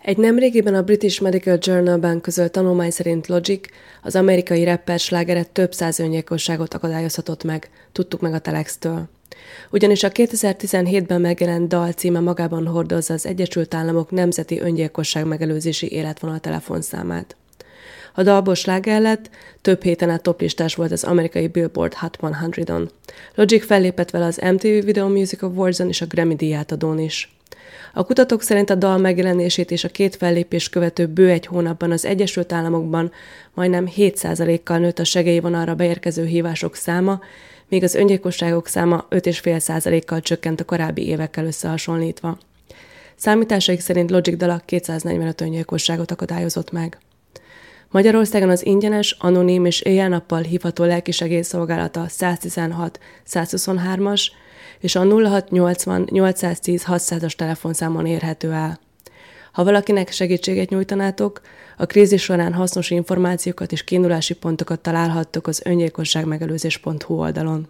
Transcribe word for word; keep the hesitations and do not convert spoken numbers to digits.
Egy nemrégiben a British Medical Journal-ben közölt tanulmány szerint Logic, az amerikai rapper slágeret több száz öngyilkosságot akadályozhatott meg, tudtuk meg a Telextől. Ugyanis a kétezer-tizenhétben megjelent dal címe magában hordozza az Egyesült Államok nemzeti öngyilkosság megelőzési életvonal telefonszámát. A dalból sláger lett, több héten át toplistás volt az amerikai Billboard Hot százon. Logic fellépett vele az em té vé Video Music Awards-on és a Grammy díjátadón is. A kutatók szerint a dal megjelenését és a két fellépést követő bő egy hónapban az Egyesült Államokban majdnem hét százalékkal nőtt a segélyvonalra beérkező hívások száma, míg az öngyilkosságok száma öt egész öt százalékkal csökkent a korábbi évekkel összehasonlítva. Számításaik szerint Logic dala kétszáznegyvenöt öngyilkosságot akadályozott meg. Magyarországon az ingyenes, anonim és éjjel-nappal hívható lelkisegélyszolgálata száztizenhat százhuszonhármas és a nulla hatszáznyolcvan nyolcszáztíz hatszázas telefonszámon érhető el. Ha valakinek segítséget nyújtanátok, a krízis során hasznos információkat és kiindulási pontokat találhattok az öngyilkosságmegelőzés pont hu oldalon.